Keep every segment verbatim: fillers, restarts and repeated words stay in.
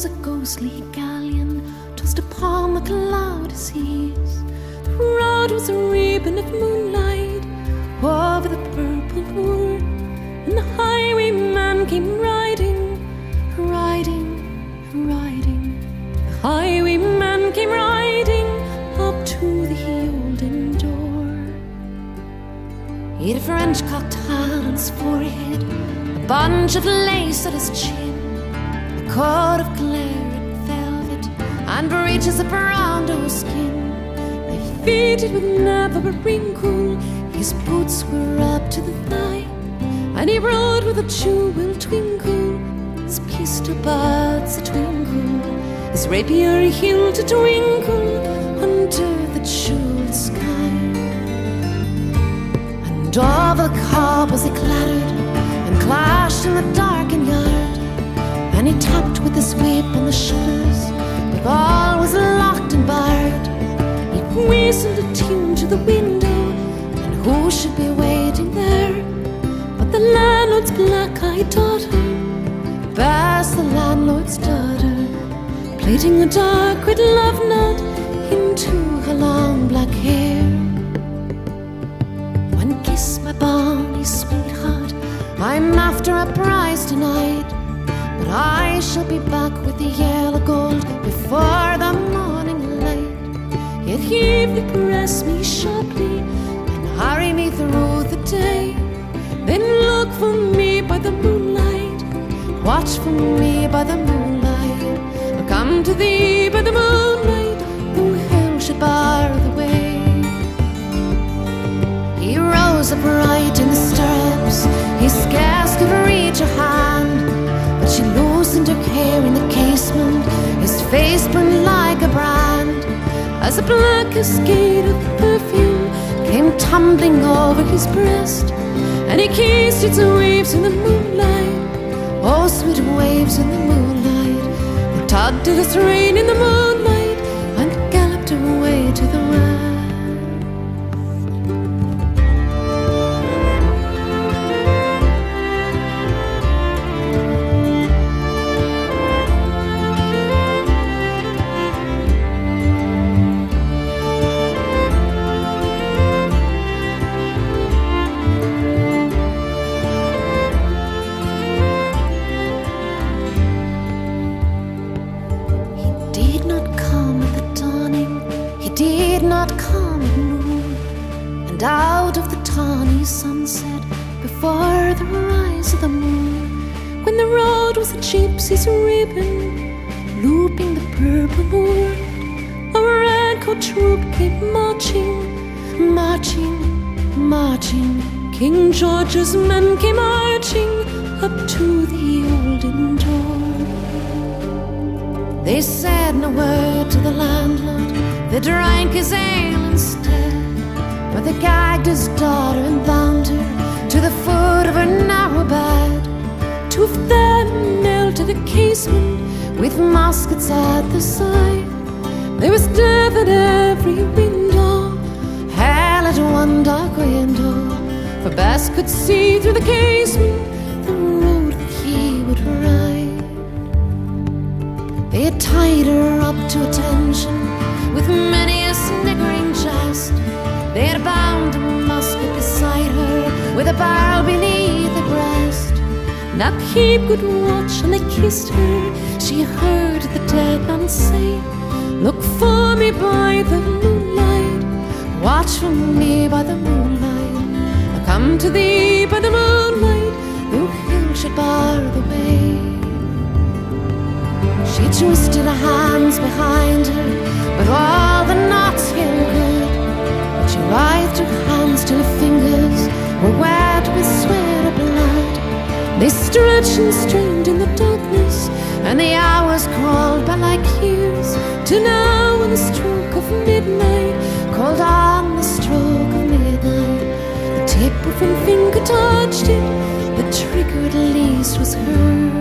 a ghostly galleon tossed upon the cloudy seas. The road was a ribbon of moonlight over the purple moor, and the highwayman came riding, riding, riding. The highwayman came riding up to the olden door. He had a French-cocked hat on his forehead, a bunch of lace at his chin, a coat of claret velvet, and breeches of brown doe skin. They fitted with never a wrinkle. His boots were up to the thigh, and he rode with a jewel twinkle, his pistol buds a twinkle, his rapier hilt a twinkle under the jeweled sky. And over the cobbles he clattered and clashed in the darkened yard, and he tapped with his whip on the shutters, but all was locked and barred. He whistled a tune to the window, and who should be waiting there but the landlord's black-eyed daughter, Bess, the landlord's daughter, plaiting a dark red love knot into her long black hair. One kiss, my bonny sweetheart, I'm after a prize tonight, but I shall be back with the yellow gold before the morning light. Yet if they press me sharply and hurry me through the day, then look for me by the moonlight, watch for me by the moonlight. I'll come to thee by the moonlight, though hell should bar the way. He rose upright in the stirrups, he scarce could reach her hand, but she loosened her hair in the casement, his face burned like a brand, as the black cascade of perfume came tumbling over his breast, and he kissed its waves in the moonlight, oh sweet waves in the moonlight. They tugged at his rein in the moonlight and galloped away to the west. And out of the tawny sunset, before the rise of the moon, when the road was a gypsy's ribbon, looping the purple moor, a red-coat troop came marching, marching, marching. King George's men came marching up to the olden door. They said no word to the landlord, they drank his ale instead, but they gagged his daughter and bound her to the foot of her narrow bed. Two of them nailed to the casement with muskets at their side. There was death at every window, hell at one dark window, for Bess could see through the casement the road that he would ride. They had tied her up to attention with many a sniggering jest. They had bound a musket beside her with a barrel beneath her breast. Now keep good watch, and they kissed her. She heard the dead man say, look for me by the moonlight, watch for me by the moonlight. I'll come to thee by the moonlight, though hill should bar the way. She twisted her hands behind her, but all the knots held good. But she writhed her hands till her fingers were wet with sweat of blood. They stretched and strained in the darkness, and the hours crawled by like years, till now when the stroke of midnight called on the stroke of midnight, the tip of her finger touched it, the trigger at least was hers.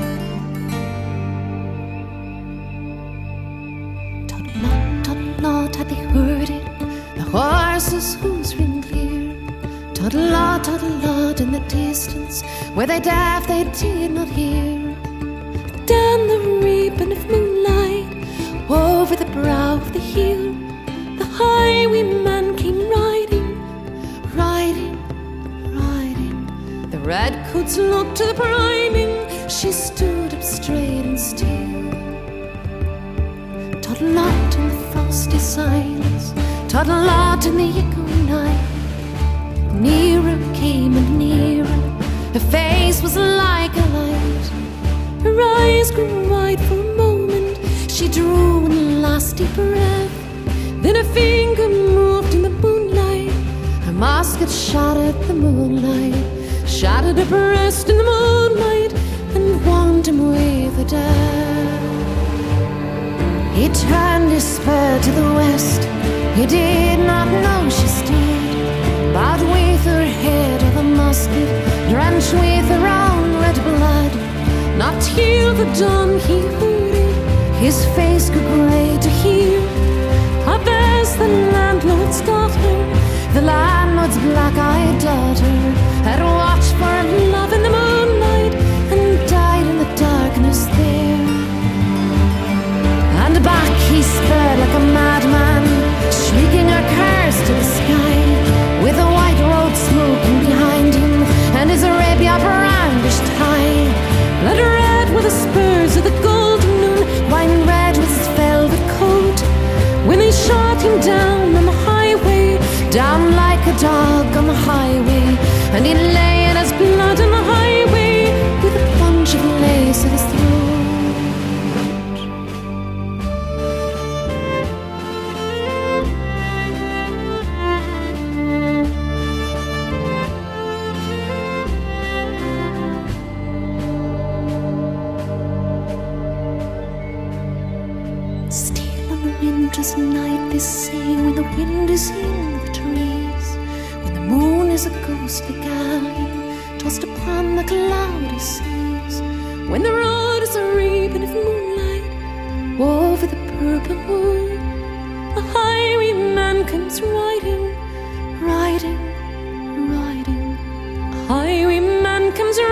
Not they heard it, the horses' hooves ring clear. Toddle-a, toddle-a in the distance, where they deaf they did not hear. Down the ribbon of moonlight, over the brow of the hill, the highwayman came riding, riding, riding. The redcoats looked to the priming, she stood up straight and still. Toddle-a in the frosty silence, toddle-a in the echoing night. Nearer came and nearer, her face was like a light. Her eyes grew wide for a moment, she drew one last deep breath. Then her finger moved in the moonlight, her musket shattered the moonlight, shattered her breast in the moonlight, and warmed him with a death. He turned his spur to the west, he did not know she stood, bowed with her head of a musket, drenched with her own red blood. Not till the dawn he hooted, his face grew grey to hear. Up as the landlord's daughter, the landlord's black-eyed daughter, had watched for love in the moonlight and died in the darkness there. And back he sped like a madman, shrieking a curse to the sky, with the white road smoking behind him and his Arabia brandished high. Blood red were the spurs of the golden noon, wine red was his velvet coat, when they shot him down on the highway, down like a dog on the highway. And he lay in his blood on the highway, with a bunch of lace at his throat. Winter's night, they say, when the wind is in the trees, when the moon is a ghostly galleon tossed upon the cloudy seas, when the road is a ribbon of moonlight over the purple wood, a highwayman comes riding, riding, riding. A highwayman comes